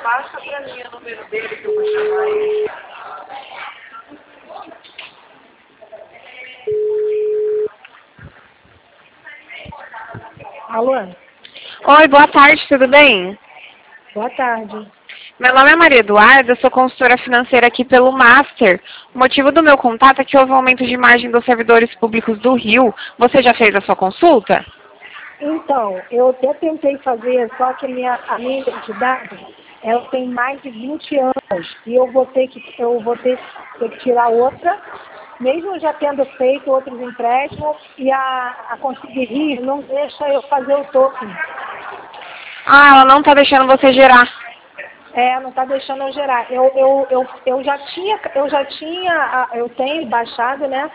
Passa pra mim o número dele que eu vou chamar ele. Alô? Oi, boa tarde, tudo bem? Boa tarde. Meu nome é Maria Eduarda, eu sou consultora financeira aqui pelo Master. O motivo do meu contato é que houve um aumento de margem dos servidores públicos do Rio. Você já fez a sua consulta? Então, eu até tentei fazer, só que a minha identidade, ela tem mais de 20 anos. E eu vou ter que tirar outra, mesmo já tendo feito outros empréstimos, e a Conseguir Rio não deixa eu fazer o token. Ah, ela não está deixando você gerar. Não está deixando eu gerar. Eu tenho baixado, né,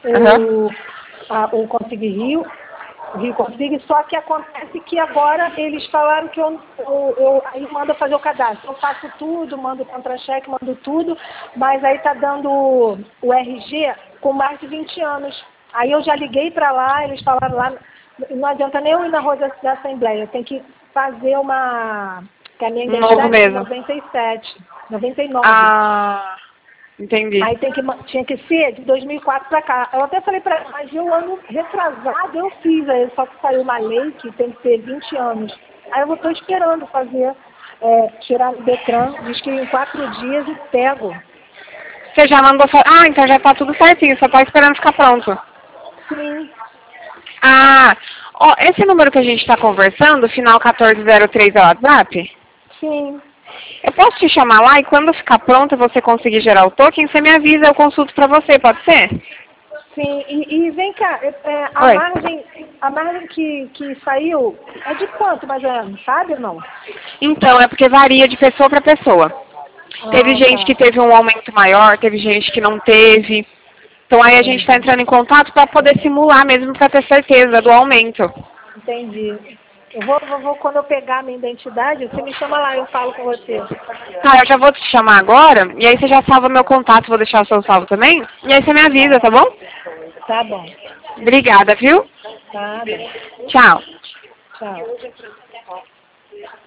o Conseguir Rio, o Rio Consigue, só que acontece que agora eles falaram que aí manda fazer o cadastro. Eu faço tudo, mando contra-cheque, mando tudo, mas aí tá dando o RG com mais de 20 anos. Aí eu já liguei para lá, eles falaram lá, não adianta nem eu ir na rua da Assembleia, tem que fazer que a minha Novo identidade é mesmo. 97, 99. Ah, entendi. Aí tinha que ser de 2004 para cá. Eu até falei para ela, mas eu ano retrasado eu fiz, aí só que saiu uma lei que tem que ter 20 anos. Aí eu estou esperando fazer, tirar o Detran, diz que em 4 dias eu pego. Você já mandou... Ah, então já está tudo certinho, só está esperando ficar pronto. Sim, Ah, ó, esse número que a gente está conversando, final 1403 é o WhatsApp? sim. Eu posso te chamar lá e quando ficar pronta você conseguir gerar o token, você me avisa, eu consulto pra você, pode ser? Sim, e vem cá, Oi. a margem que saiu é de quanto mais ou menos, sabe ou não? Então, é porque varia de pessoa pra pessoa. Teve Ah, gente que tá. teve um aumento maior, teve gente que não teve. Então aí a gente está Entendi. entrando em contato para poder simular mesmo para ter certeza do aumento. Entendi. Eu vou, quando eu pegar a minha identidade, você me chama lá, eu falo com você. Tá, eu já vou te chamar agora, e aí você já salva meu contato, vou deixar o seu salvo também, e aí você me avisa, tá bom? Tá bom. Obrigada, viu? Nada. Tchau. Tchau.